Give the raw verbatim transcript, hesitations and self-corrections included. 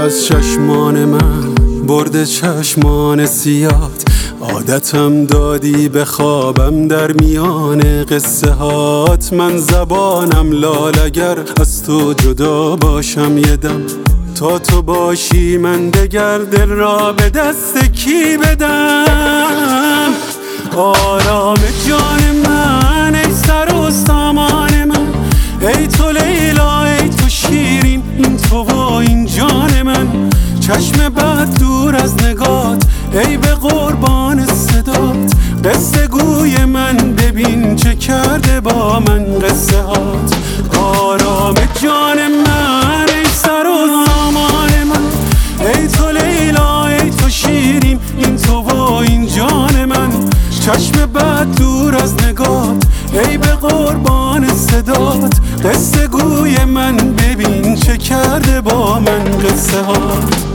از چشمان من برده چشمان سیات، عادتم دادی به خوابم در میان قصه هات. من زبانم لال اگر از تو جدا باشم یه دم، تا تو باشی من دگر دل را به دست کی بدم؟ آرام جان من ای سر و سامان من، ای تو لیلا ای تو شیرین، این تو و این جان من. چشم بد دور از نگات ای به قربان صدات، قصه گوی من ببین چه کرده با من قصه هات. آرام جان من ای سر و سامان من، ای تو لیلا ای تو شیرین، این تو و این جان من. چشم بد دور از نگات ای به قربان صدات، قصه گوی من ببین چه کرده با من قصه هات.